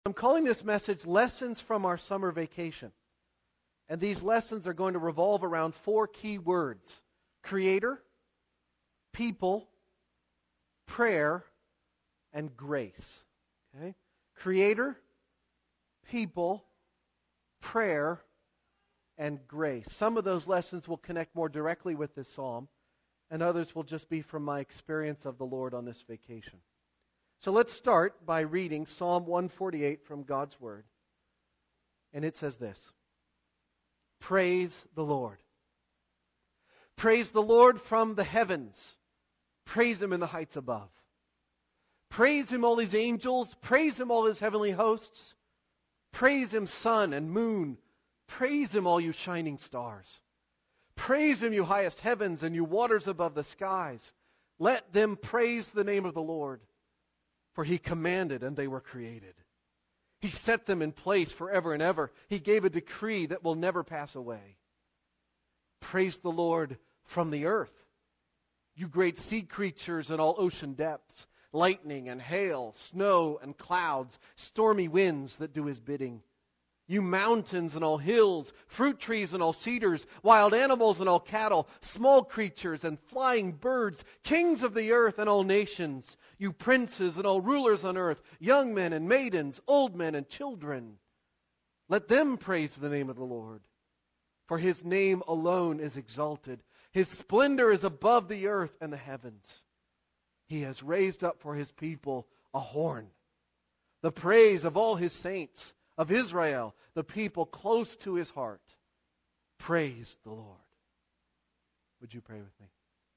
I'm calling this message Lessons from Our Summer Vacation. And these lessons are going to revolve around 4 key words: Creator, people, prayer, and grace. Okay? Creator, people, prayer, and grace. Some of those lessons will connect more directly with this psalm, and others will just be from my experience of the Lord on this vacation. So let's start by reading Psalm 148 from God's Word. And it says this: Praise the Lord. Praise the Lord from the heavens. Praise Him in the heights above. Praise Him, all His angels. Praise Him, all His heavenly hosts. Praise Him, sun and moon. Praise Him, all you shining stars. Praise Him, you highest heavens and you waters above the skies. Let them praise the name of the Lord. For He commanded and they were created. He set them in place forever and ever. He gave a decree that will never pass away. Praise the Lord from the earth, you great sea creatures in all ocean depths, lightning and hail, snow and clouds, stormy winds that do His bidding. You mountains and all hills, fruit trees and all cedars, wild animals and all cattle, small creatures and flying birds, kings of the earth and all nations, you princes and all rulers on earth, young men and maidens, old men and children. Let them praise the name of the Lord. For His name alone is exalted. His splendor is above the earth and the heavens. He has raised up for His people a horn, the praise of all His saints, of Israel, the people close to His heart. Praise the Lord. Would you pray with me?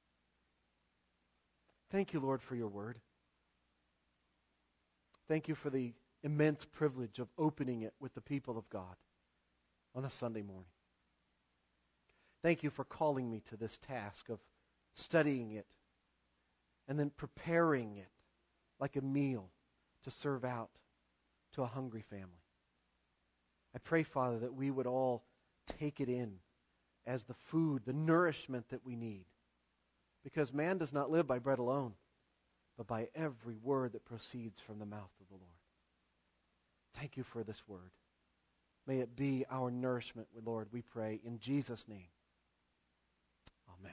Thank you, Lord, for your word. Thank you for the immense privilege of opening it with the people of God on a Sunday morning. Thank you for calling me to this task of studying it and then preparing it like a meal to serve out to a hungry family. I pray, Father, that we would all take it in as the food, the nourishment that we need. Because man does not live by bread alone, but by every word that proceeds from the mouth of the Lord. Thank you for this word. May it be our nourishment, Lord, we pray in Jesus' name. Amen.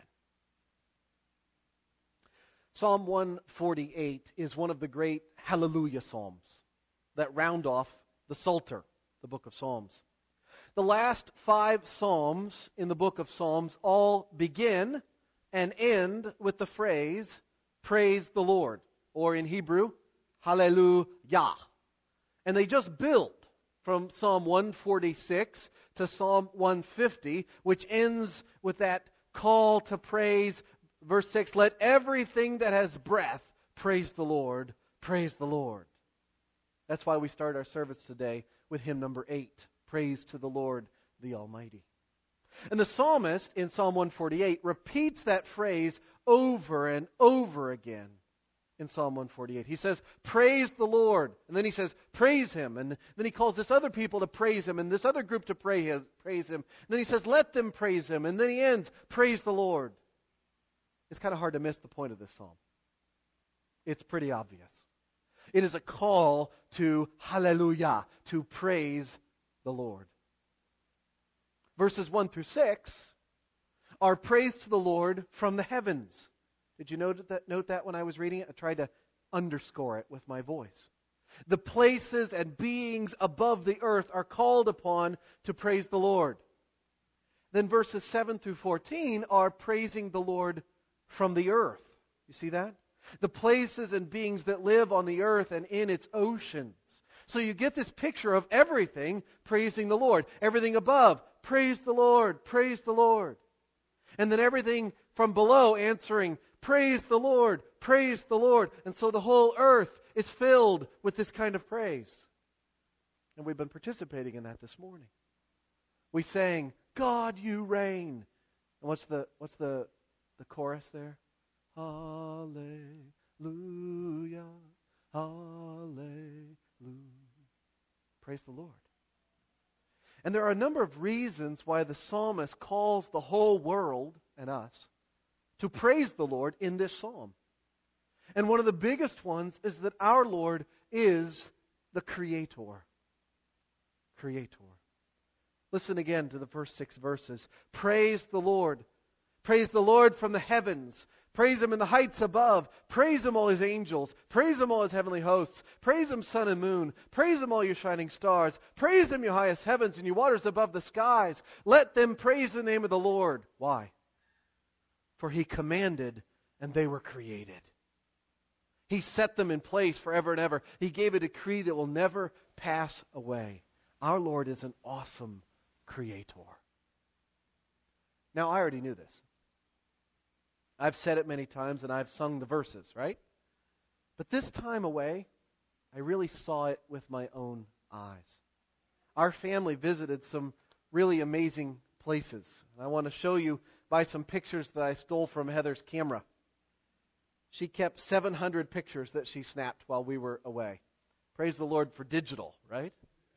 Psalm 148 is one of the great Hallelujah Psalms that round off the Psalter, the book of Psalms. The last 5 Psalms in the book of Psalms all begin and end with the phrase, Praise the Lord, or in Hebrew, Hallelujah. And they just build from Psalm 146 to Psalm 150, which ends with that call to praise. Verse 6, let everything that has breath praise the Lord, praise the Lord. That's why we start our service today with hymn number 8, Praise to the Lord the Almighty. And the psalmist in Psalm 148 repeats that phrase over and over again in Psalm 148. He says, praise the Lord. And then he says, praise Him. And then he calls this other people to praise Him and this other group to praise Him. And then he says, let them praise Him. And then he ends, praise the Lord. It's kind of hard to miss the point of this psalm. It's pretty obvious. It is a call to hallelujah, to praise the Lord. Verses 1 through 6 are praise to the Lord from the heavens. Did you note that when I was reading it? I tried to underscore it with my voice. The places and beings above the earth are called upon to praise the Lord. Then verses 7 through 14 are praising the Lord from the earth. You see that? The places and beings that live on the earth and in its oceans. So you get this picture of everything praising the Lord. Everything above, praise the Lord, praise the Lord. And then everything from below answering, praise the Lord, praise the Lord. And so the whole earth is filled with this kind of praise. And we've been participating in that this morning. We sang, God, you reign. And what's the chorus there? Hallelujah, hallelujah. Praise the Lord. And there are a number of reasons why the psalmist calls the whole world and us to praise the Lord in this psalm. And one of the biggest ones is that our Lord is the Creator. Creator. Listen again to the first 6 verses. Praise the Lord. Praise the Lord from the heavens. Praise Him in the heights above. Praise Him, all His angels. Praise Him, all His heavenly hosts. Praise Him, sun and moon. Praise Him, all your shining stars. Praise Him, your highest heavens and your waters above the skies. Let them praise the name of the Lord. Why? For He commanded, and they were created. He set them in place forever and ever. He gave a decree that will never pass away. Our Lord is an awesome Creator. Now, I already knew this. I've said it many times, and I've sung the verses, right? But this time away, I really saw it with my own eyes. Our family visited some really amazing places. I want to show you by some pictures that I stole from Heather's camera. She kept 700 pictures that she snapped while we were away. Praise the Lord for digital, right?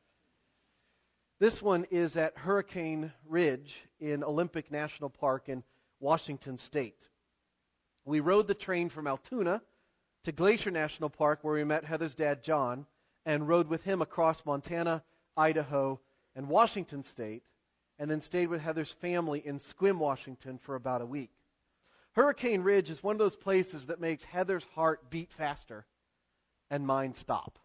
This one is at Hurricane Ridge in Olympic National Park in Washington State. We rode the train from Altoona to Glacier National Park, where we met Heather's dad, John, and rode with him across Montana, Idaho, and Washington State, and then stayed with Heather's family in Sequim, Washington for about a week. Hurricane Ridge is one of those places that makes Heather's heart beat faster and mine stop.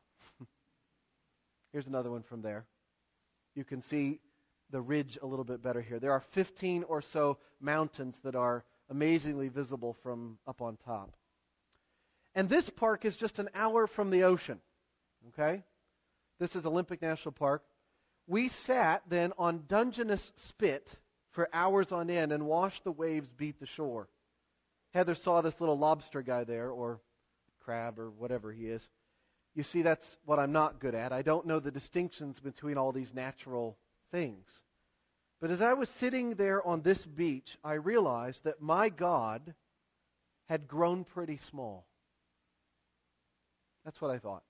Here's another one from there. You can see the ridge a little bit better here. There are 15 or so mountains that are amazingly visible from up on top. And this park is just an hour from the ocean. Okay? This is Olympic National Park. We sat then on Dungeness Spit for hours on end and watched the waves beat the shore. Heather saw this little lobster guy there, or crab, or whatever he is. You see, that's what I'm not good at. I don't know the distinctions between all these natural things. But as I was sitting there on this beach, I realized that my God had grown pretty small. That's what I thought.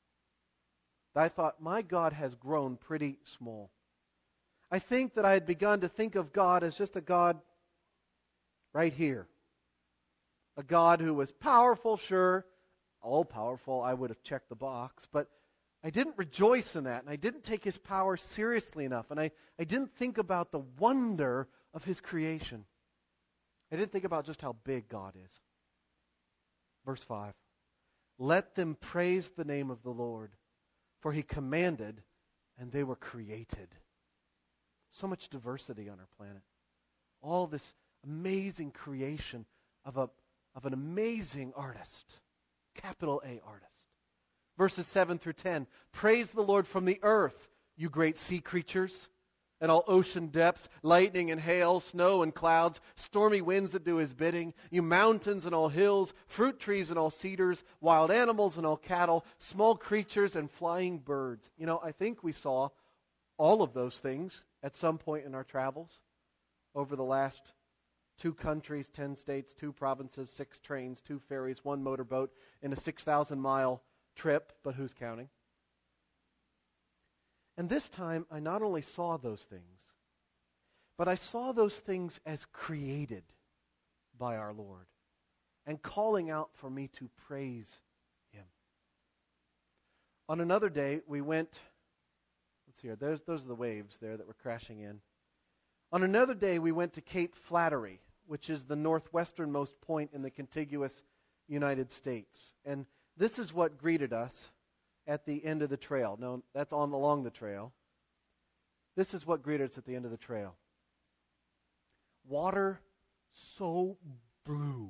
I thought, my God has grown pretty small. I think that I had begun to think of God as just a God right here. A God who was powerful, sure, all-powerful, I would have checked the box, but I didn't rejoice in that, and I didn't take His power seriously enough, and I didn't think about the wonder of His creation. I didn't think about just how big God is. Verse 5, let them praise the name of the Lord, for He commanded, and they were created. So much diversity on our planet. All this amazing creation of an amazing artist. Capital A artist. Verses 7 through 10. Praise the Lord from the earth, you great sea creatures, and all ocean depths, lightning and hail, snow and clouds, stormy winds that do His bidding, you mountains and all hills, fruit trees and all cedars, wild animals and all cattle, small creatures and flying birds. You know, I think we saw all of those things at some point in our travels over the last 2 countries, 10 states, 2 provinces, 6 trains, 2 ferries, 1 motorboat in a 6,000-mile trip, but who's counting? And this time, I not only saw those things, but I saw those things as created by our Lord and calling out for me to praise Him. On another day, we went, let's see here, those are the waves there that were crashing in. On another day, we went to Cape Flattery, which is the northwesternmost point in the contiguous United States. And this is what greeted us at the end of the trail. No, that's along the trail. This is what greeted us at the end of the trail. Water so blue.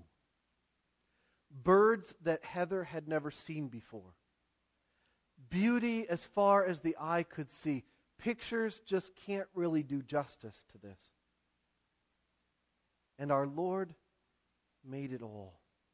Birds that Heather had never seen before. Beauty as far as the eye could see. Pictures just can't really do justice to this. And our Lord made it all.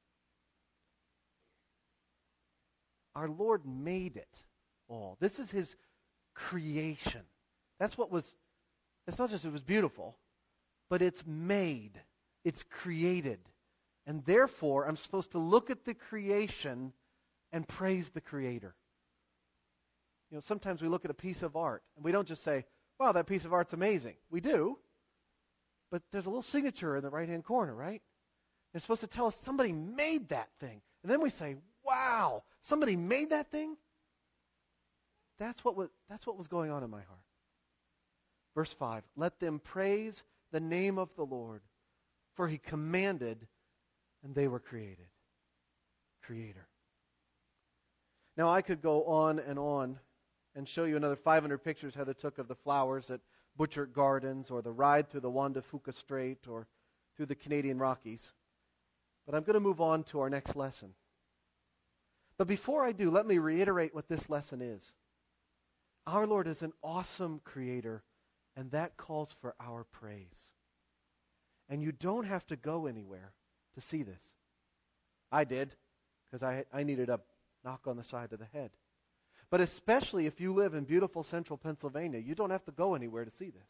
Our Lord made it all. This is His creation. It's not just it was beautiful, but it's made. It's created. And therefore, I'm supposed to look at the creation and praise the Creator. You know, sometimes we look at a piece of art, and we don't just say, wow, that piece of art's amazing. We do. But there's a little signature in the right-hand corner, right? It's supposed to tell us somebody made that thing. And then we say, wow, somebody made that thing? that's what was going on in my heart. Verse 5, let them praise the name of the Lord, for He commanded, and they were created. Creator. Now I could go on and show you another 500 pictures Heather took of the flowers at Butchart Gardens, or the ride through the Juan de Fuca Strait, or through the Canadian Rockies. But I'm going to move on to our next lesson. But before I do, let me reiterate what this lesson is. Our Lord is an awesome Creator, and that calls for our praise. And you don't have to go anywhere to see this. I did, because I needed a knock on the side of the head. But especially if you live in beautiful central Pennsylvania, you don't have to go anywhere to see this.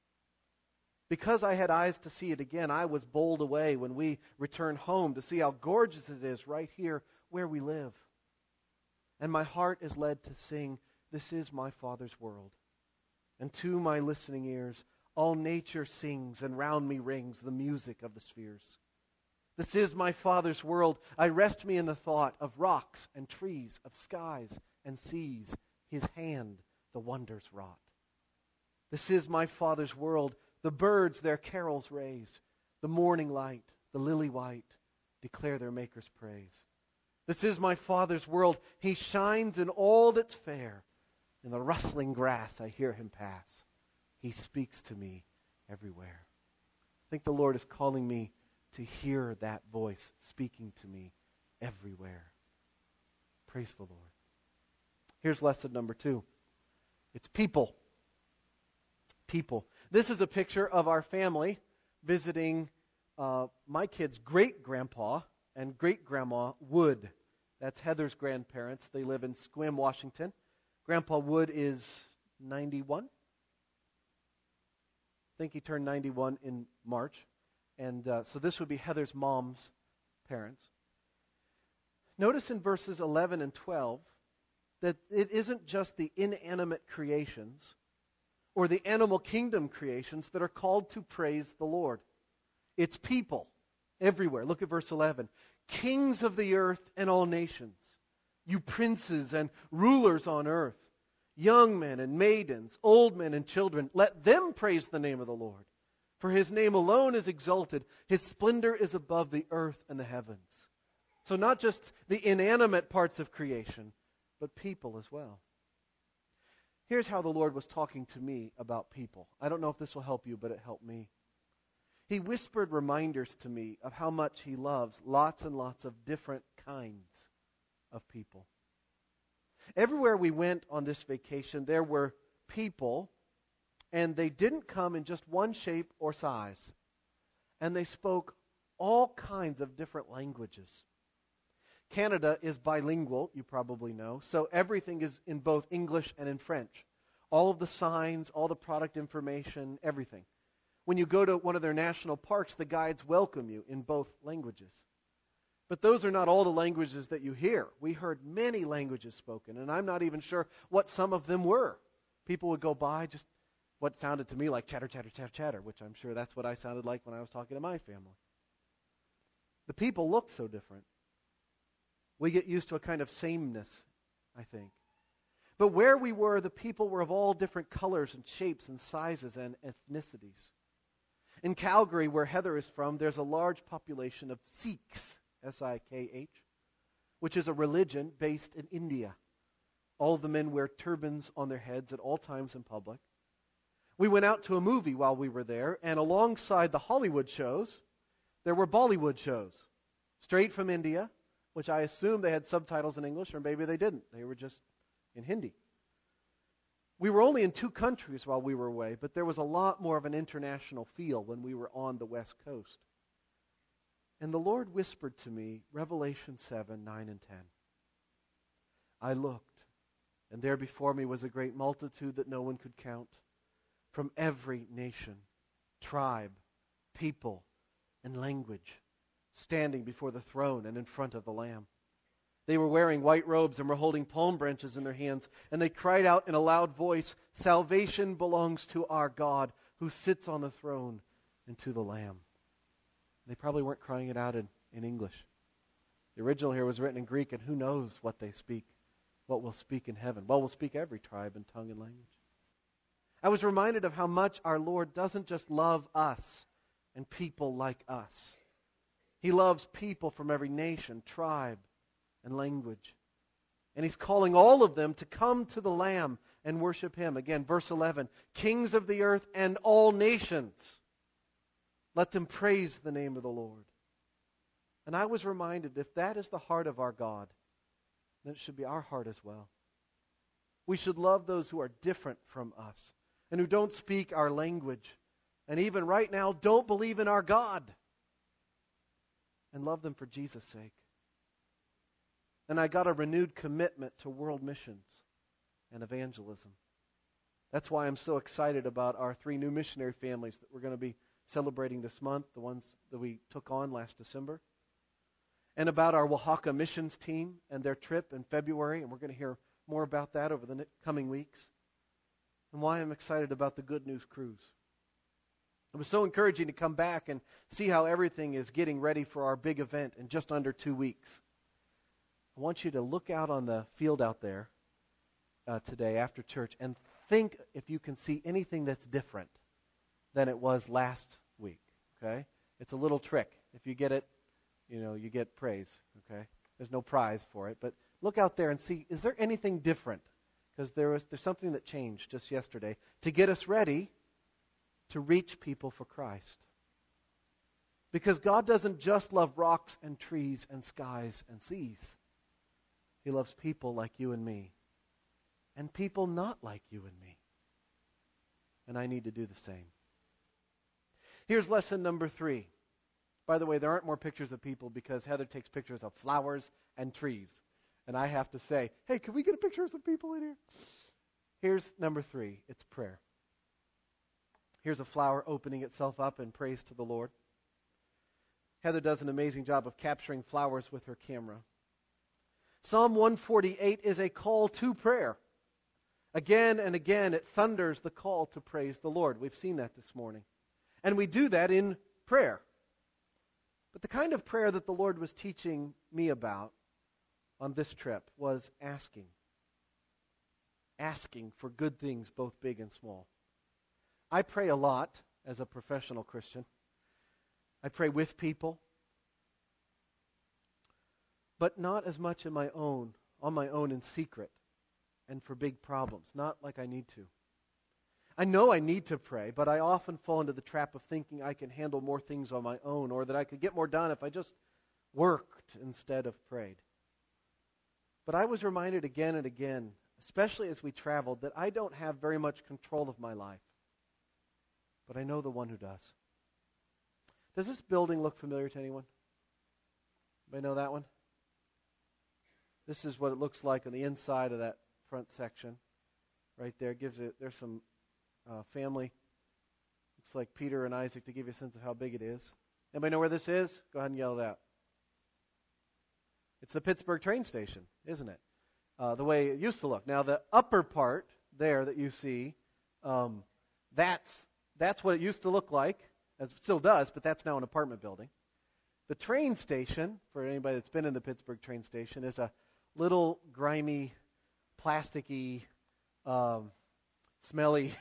Because I had eyes to see it again, I was bowled away when we returned home to see how gorgeous it is right here where we live. And my heart is led to sing, "This is my Father's world." And to my listening ears, all nature sings, and round me rings the music of the spheres. This is my Father's world. I rest me in the thought of rocks and trees, of skies and seas, His hand the wonders wrought. This is my Father's world. The birds their carols raise. The morning light, the lily white, declare their Maker's praise. This is my Father's world. He shines in all that's fair. In the rustling grass I hear Him pass. He speaks to me everywhere. I think the Lord is calling me to hear that voice speaking to me everywhere. Praise the Lord. Here's lesson number 2. It's people. People. This is a picture of our family visiting my kid's great-grandpa and great-grandma Wood. That's Heather's grandparents. They live in Sequim, Washington. Grandpa Wood is 91. I think he turned 91 in March. And so this would be Heather's mom's parents. Notice in verses 11 and 12 that it isn't just the inanimate creations or the animal kingdom creations that are called to praise the Lord. It's people everywhere. Look at verse 11. Kings of the earth and all nations, you princes and rulers on earth, young men and maidens, old men and children, let them praise the name of the Lord. For His name alone is exalted. His splendor is above the earth and the heavens. So not just the inanimate parts of creation, but people as well. Here's how the Lord was talking to me about people. I don't know if this will help you, but it helped me. He whispered reminders to me of how much He loves lots and lots of different kinds of people. Everywhere we went on this vacation, there were people, and they didn't come in just one shape or size. And they spoke all kinds of different languages. Canada is bilingual, you probably know, so everything is in both English and in French. All of the signs, all the product information, everything. When you go to one of their national parks, the guides welcome you in both languages. But those are not all the languages that you hear. We heard many languages spoken, and I'm not even sure what some of them were. People would go by, just what sounded to me like chatter, chatter, chatter, chatter, which I'm sure that's what I sounded like when I was talking to my family. The people looked so different. We get used to a kind of sameness, I think. But where we were, the people were of all different colors and shapes and sizes and ethnicities. In Calgary, where Heather is from, there's a large population of Sikhs, S-I-K-H, which is a religion based in India. All of the men wear turbans on their heads at all times in public. We went out to a movie while we were there, and alongside the Hollywood shows, there were Bollywood shows, straight from India, which I assume they had subtitles in English, or maybe they didn't. They were just in Hindi. We were only in 2 countries while we were away, but there was a lot more of an international feel when we were on the West Coast. And the Lord whispered to me, Revelation 7, 9, and 10. I looked, and there before me was a great multitude that no one could count, from every nation, tribe, people, and language, standing before the throne and in front of the Lamb. They were wearing white robes and were holding palm branches in their hands, and they cried out in a loud voice, Salvation belongs to our God, who sits on the throne, and to the Lamb. They probably weren't crying it out in English. The original here was written in Greek, and who knows what they speak. what we'll speak in heaven. Well, we'll speak every tribe and tongue and language. I was reminded of how much our Lord doesn't just love us and people like us. He loves people from every nation, tribe, and language. And He's calling all of them to come to the Lamb and worship Him. Again, verse 11, kings of the earth and all nations, let them praise the name of the Lord. And I was reminded, if that is the heart of our God, then it should be our heart as well. We should love those who are different from us and who don't speak our language and even right now don't believe in our God, and love them for Jesus' sake. And I got a renewed commitment to world missions and evangelism. That's why I'm so excited about our 3 new missionary families that we're going to be celebrating this month, the ones that we took on last December. And about our Oaxaca missions team and their trip in February, and we're going to hear more about that over the coming weeks. And why I'm excited about the Good News Cruise. It was so encouraging to come back and see how everything is getting ready for our big event in just under 2 weeks. I want you to look out on the field out there today after church and think if you can see anything that's different than it was last week. Okay? It's a little trick. If you get it, you get praise. Okay? There's no prize for it, but look out there and see, is there anything different? Because there's something that changed just yesterday to get us ready to reach people for Christ. Because God doesn't just love rocks and trees and skies and seas. He loves people like you and me. And people not like you and me. And I need to do the same. Here's lesson number 3. By the way, there aren't more pictures of people because Heather takes pictures of flowers and trees. And I have to say, hey, can we get a picture of some people in here? Here's number 3. It's prayer. Here's a flower opening itself up in praise to the Lord. Heather does an amazing job of capturing flowers with her camera. Psalm 148 is a call to prayer. Again and again, it thunders the call to praise the Lord. We've seen that this morning. And we do that in prayer. But the kind of prayer that the Lord was teaching me about on this trip was asking. Asking for good things, both big and small. I pray a lot as a professional Christian. I pray with people. But not as much on my own in secret and for big problems. Not like I need to. I know I need to pray, but I often fall into the trap of thinking I can handle more things on my own or that I could get more done if I just worked instead of prayed. But I was reminded again and again, especially as we traveled, that I don't have very much control of my life. But I know the one who does. Does this building look familiar to anyone? Anybody know that one? This is what it looks like on the inside of that front section. Right there. There's some family. Looks like Peter and Isaac to give you a sense of how big it is. Anybody know where this is? Go ahead and yell it out. It's the Pittsburgh train station, isn't it? The way it used to look. Now, the upper part there that you see, that's what it used to look like. It still does, but that's now an apartment building. The train station, for anybody that's been in the Pittsburgh train station, is a little grimy, plasticky, smelly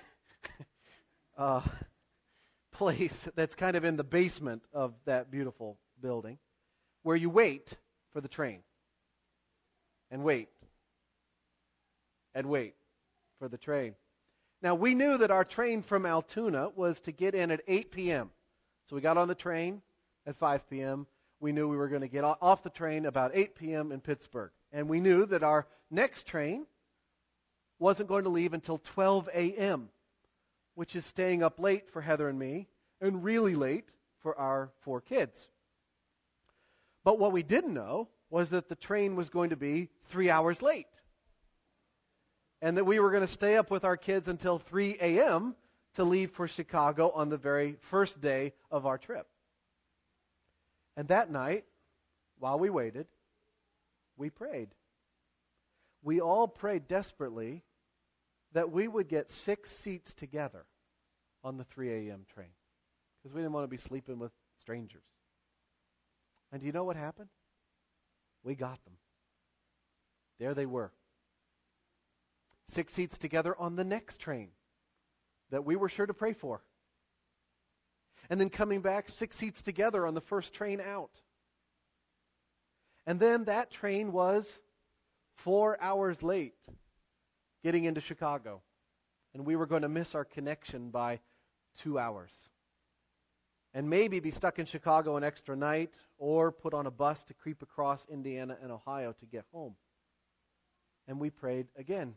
place that's kind of in the basement of that beautiful building, where you wait for the train. And wait. And wait for the train. Now, we knew that our train from Altoona was to get in at 8 p.m. So we got on the train at 5 p.m. We knew we were going to get off the train about 8 p.m. in Pittsburgh. And we knew that our next train wasn't going to leave until 12 a.m., which is staying up late for Heather and me, and really late for our 4 kids. But what we didn't know was that the train was going to be 3 hours late. And that we were going to stay up with our kids until 3 a.m. to leave for Chicago on the very first day of our trip. And that night, while we waited, we prayed. We all prayed desperately that we would get 6 seats together on the 3 a.m. train. Because we didn't want to be sleeping with strangers. And do you know what happened? We got them. There they were. 6 seats together on the next train that we were sure to pray for. And then coming back, 6 seats together on the first train out. And then that train was 4 hours late getting into Chicago. And we were going to miss our connection by 2 hours. And maybe be stuck in Chicago an extra night or put on a bus to creep across Indiana and Ohio to get home. And we prayed again.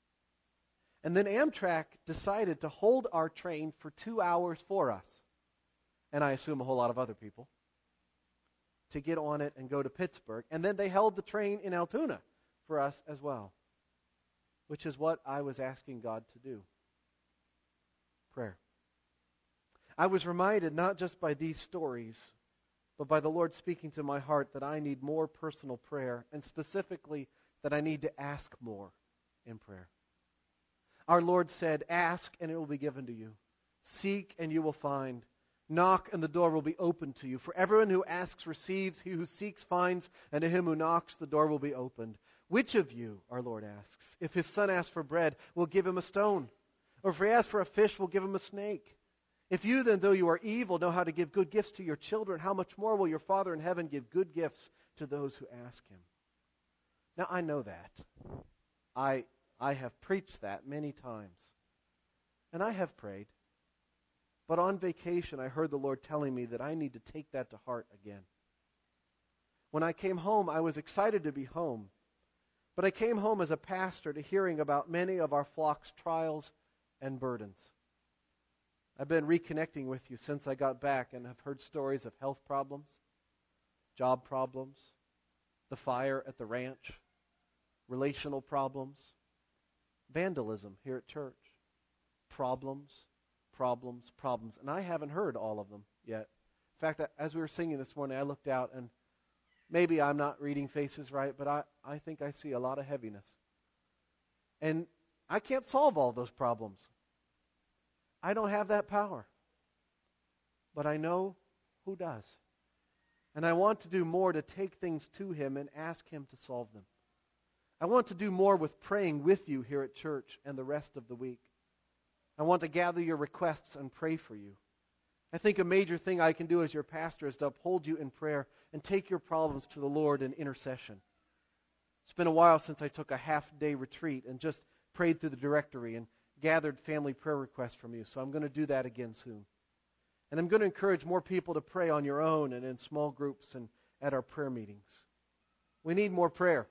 And then Amtrak decided to hold our train for 2 hours for us, and I assume a whole lot of other people, to get on it and go to Pittsburgh. And then they held the train in Altoona for us as well, which is what I was asking God to do. Prayer. I was reminded not just by these stories, but by the Lord speaking to my heart that I need more personal prayer, and specifically that I need to ask more in prayer. Our Lord said, "Ask and it will be given to you. Seek and you will find. Knock and the door will be opened to you. For everyone who asks receives, he who seeks finds, and to him who knocks the door will be opened." Which of you, our Lord asks, if his son asks for bread, will give him a stone? Or if he asks for a fish, will give him a snake? If you then, though you are evil, know how to give good gifts to your children, how much more will your Father in heaven give good gifts to those who ask him? Now, I know that. I have preached that many times. And I have prayed. But on vacation, I heard the Lord telling me that I need to take that to heart again. When I came home, I was excited to be home. But I came home as a pastor to hearing about many of our flock's trials and burdens. I've been reconnecting with you since I got back and have heard stories of health problems, job problems, the fire at the ranch, relational problems, vandalism here at church, problems. And I haven't heard all of them yet. In fact, as we were singing this morning, I looked out and maybe I'm not reading faces right, but I think I see a lot of heaviness. And I can't solve all those problems. I don't have that power. But I know who does. And I want to do more to take things to Him and ask Him to solve them. I want to do more with praying with you here at church and the rest of the week. I want to gather your requests and pray for you. I think a major thing I can do as your pastor is to uphold you in prayer and take your problems to the Lord in intercession. It's been a while since I took a half-day retreat and just prayed through the directory and gathered family prayer requests from you. So I'm going to do that again soon. And I'm going to encourage more people to pray on your own and in small groups and at our prayer meetings. We need more prayer.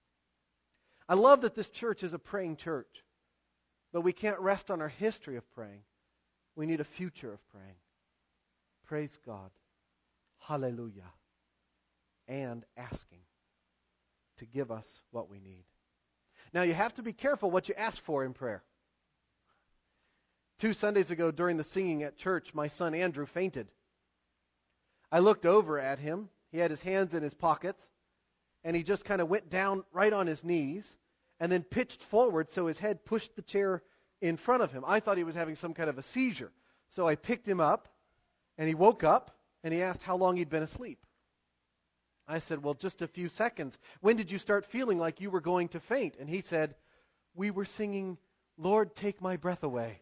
I love that this church is a praying church. But we can't rest on our history of praying. We need a future of praying. Praise God. Hallelujah. And asking to give us what we need. Now, you have to be careful what you ask for in prayer. 2 Sundays ago during the singing at church, my son Andrew fainted. I looked over at him. He had his hands in his pockets, and he just kind of went down right on his knees and then pitched forward so his head pushed the chair in front of him. I thought he was having some kind of a seizure. So I picked him up, and he woke up, and he asked how long he'd been asleep. I said, well, just a few seconds. When did you start feeling like you were going to faint? And he said, we were singing, Lord, take my breath away.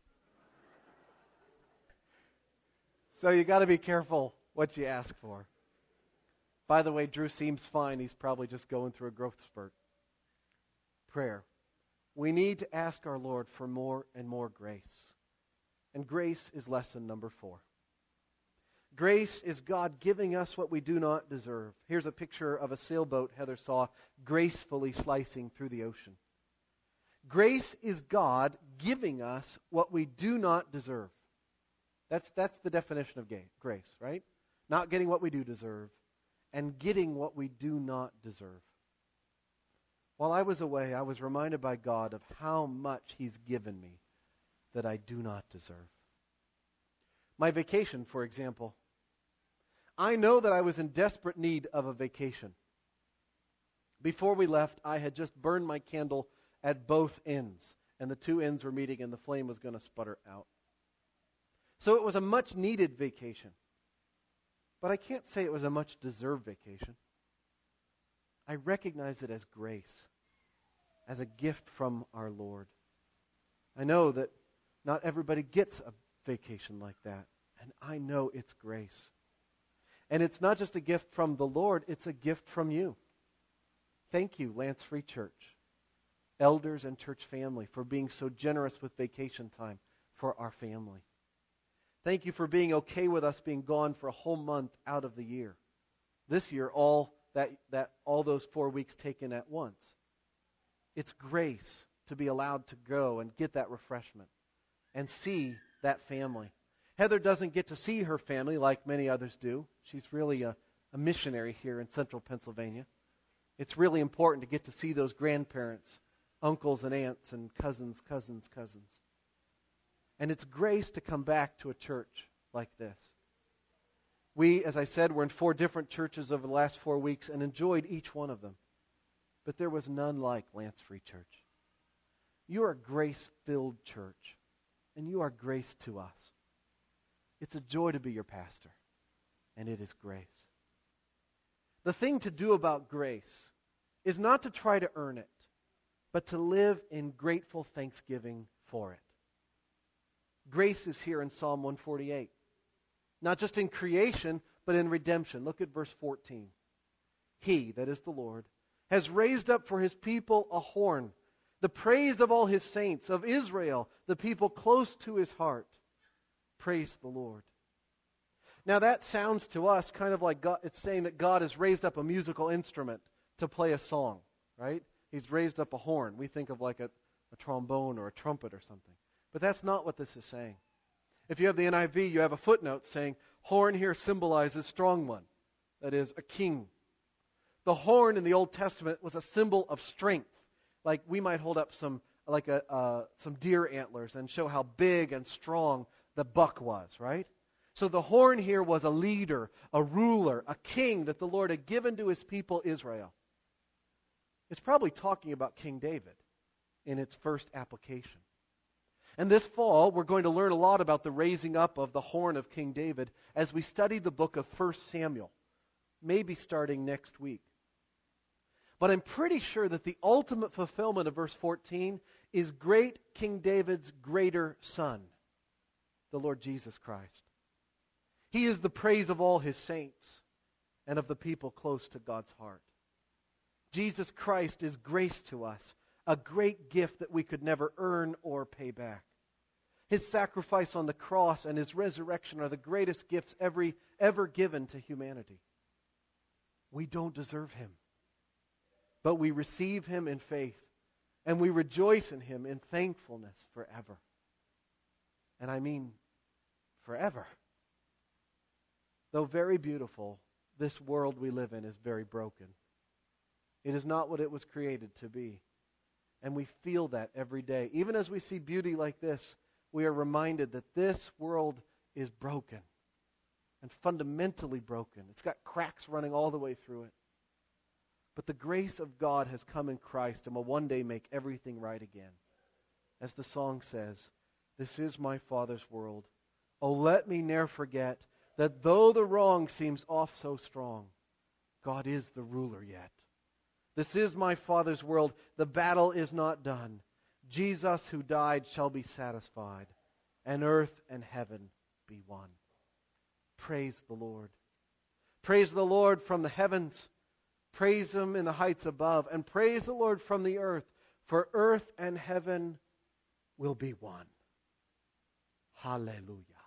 So you got to be careful what you ask for. By the way, Drew seems fine. He's probably just going through a growth spurt. Prayer. We need to ask our Lord for more and more grace. And grace is lesson number 4. Grace is God giving us what we do not deserve. Here's a picture of a sailboat Heather saw gracefully slicing through the ocean. Grace is God giving us what we do not deserve. That's the definition of grace, right? Not getting what we do deserve and getting what we do not deserve. While I was away, I was reminded by God of how much He's given me that I do not deserve. My vacation, for example. I know that I was in desperate need of a vacation. Before we left, I had just burned my candle at both ends, and the 2 ends were meeting and the flame was going to sputter out. So it was a much-needed vacation. But I can't say it was a much-deserved vacation. I recognize it as grace. as a gift from our Lord. I know that not everybody gets a vacation like that, and I know it's grace. And it's not just a gift from the Lord, it's a gift from you. Thank you, Lance Free Church, elders and church family, for being so generous with vacation time for our family. Thank you for being okay with us being gone for a whole month out of the year. This year, all those 4 weeks taken at once. It's grace to be allowed to go and get that refreshment and see that family. Heather doesn't get to see her family like many others do. She's really a missionary here in central Pennsylvania. It's really important to get to see those grandparents, uncles and aunts and cousins. And it's grace to come back to a church like this. We, as I said, were in 4 different churches over the last 4 weeks and enjoyed each one of them. But there was none like Lance Free Church. You are a grace-filled church, and you are grace to us. It's a joy to be your pastor, and it is grace. The thing to do about grace is not to try to earn it, but to live in grateful thanksgiving for it. Grace is here in Psalm 148. Not just in creation, but in redemption. Look at verse 14. He, that is the Lord, has raised up for His people a horn, the praise of all His saints, of Israel, the people close to His heart. Praise the Lord. Now that sounds to us kind of like God, it's saying that God has raised up a musical instrument to play a song, right? He's raised up a horn. We think of like a trombone or a trumpet or something. But that's not what this is saying. If you have the NIV, you have a footnote saying, horn here symbolizes strong one. That is, a king. The horn in the Old Testament was a symbol of strength. Like we might hold up some deer antlers and show how big and strong the buck was, right? So the horn here was a leader, a ruler, a king that the Lord had given to His people Israel. It's probably talking about King David in its first application. And this fall, we're going to learn a lot about the raising up of the horn of King David as we study the book of 1 Samuel, maybe starting next week. But I'm pretty sure that the ultimate fulfillment of verse 14 is great King David's greater son, the Lord Jesus Christ. He is the praise of all His saints and of the people close to God's heart. Jesus Christ is grace to us, a great gift that we could never earn or pay back. His sacrifice on the cross and His resurrection are the greatest gifts ever given to humanity. We don't deserve Him, but we receive Him in faith, and we rejoice in Him in thankfulness forever. And I mean forever. Though very beautiful, this world we live in is very broken. It is not what it was created to be. And we feel that every day. Even as we see beauty like this, we are reminded that this world is broken and fundamentally broken. It's got cracks running all the way through it. But the grace of God has come in Christ and will one day make everything right again. As the song says, "This is my Father's world. Oh, let me ne'er forget that though the wrong seems oft so strong, God is the ruler yet. This is my Father's world. The battle is not done. Jesus who died shall be satisfied, and earth and heaven be one." Praise the Lord. Praise the Lord from the heavens. Praise Him in the heights above. And praise the Lord from the earth, for earth and heaven will be one. Hallelujah.